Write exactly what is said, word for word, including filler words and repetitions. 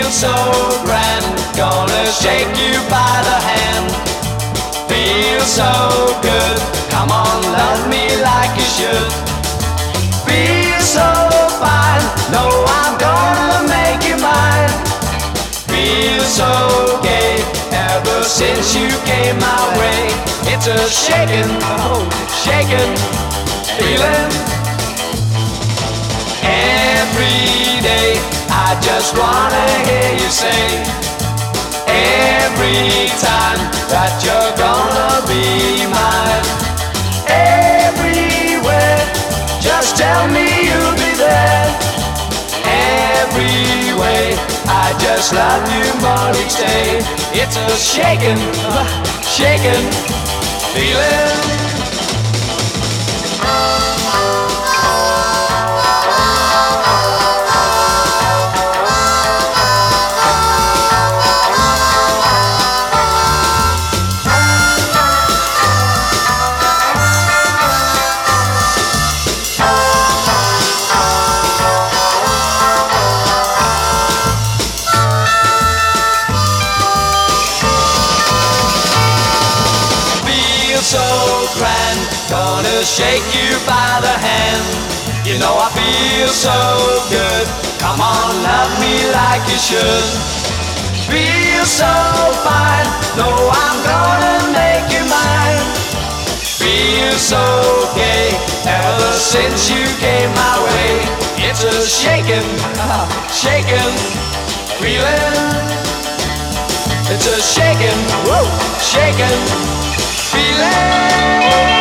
Feel so grand, gonna shake you by the hand. Feel so good, come on, love me like you should. Feel so fine, no, I'm gonna make you mine. Feel so gay, ever since you came my way. It's a shaking, oh, shaking feeling. Every day I just wanna hear you say, every time that you're gonna be mine. Everywhere, just tell me you'll be there. Every way, I just love you more each day. It's a shaking, shaking feeling. So grand, gonna shake you by the hand. You know I feel so good, come on, love me like you should. Feel so fine, no, I'm gonna make you mine. Feel so gay, ever since you came my way. It's a shaking, shaking feeling. It's a shaking, whoa, shaking feeling.